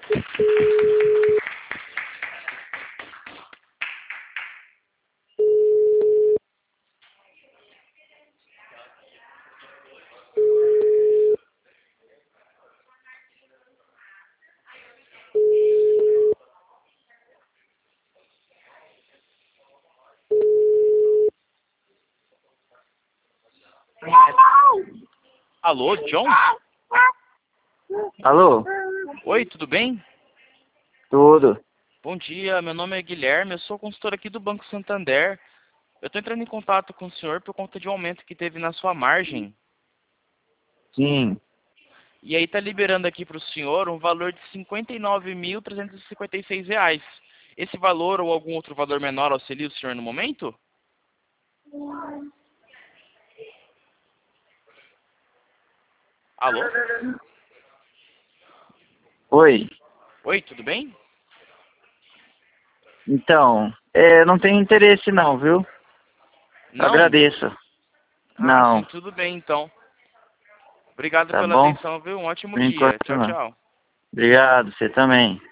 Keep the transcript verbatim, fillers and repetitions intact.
Alô, John? Alô? Oi, tudo bem? Tudo. Bom dia, meu nome é Guilherme, eu sou consultor aqui do Banco Santander. Eu estou entrando em contato com o senhor por conta de um aumento que teve na sua margem. Sim. E aí está liberando aqui para o senhor um valor de cinquenta e nove mil trezentos e cinquenta e seis reais. Esse valor ou algum outro valor menor auxilia o senhor no momento? Alô? Oi. Oi, tudo bem? Então, é, não tenho interesse não, viu? Não? Agradeço. Ah, sim, Não. tudo bem então. Obrigado Tá pela bom? atenção, viu? Um ótimo Por dia. enquanto Tchau, não. tchau. Obrigado, você também.